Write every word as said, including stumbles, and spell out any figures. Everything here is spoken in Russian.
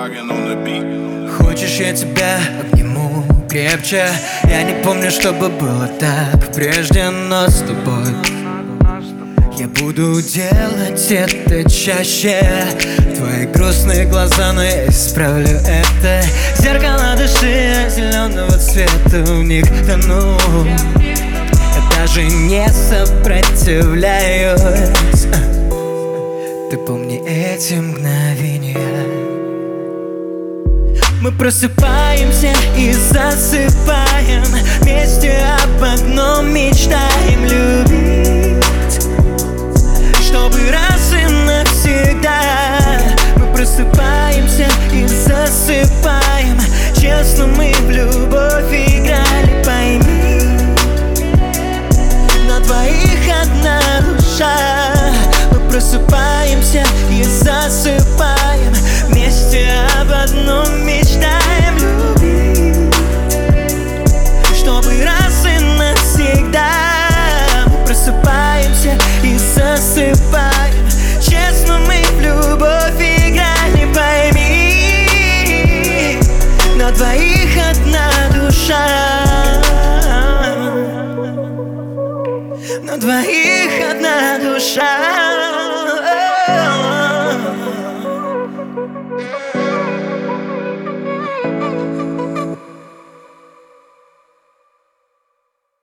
Хочешь, я тебя обниму крепче? Я не помню, чтобы было так прежде, но с тобой я буду делать это чаще. Твои грустные глаза, но я исправлю это. Зеркала души зеленого цвета, в них тону. Я даже не сопротивляюсь. Ты помни эти мгновения. Мы просыпаемся и засыпаем, вместе об одном мечтаем любить, чтобы раз и навсегда. Мы просыпаемся и засыпаем, честно мы в любовь играли, пойми. На двоих одна душа. Мы просыпаемся и засыпаем,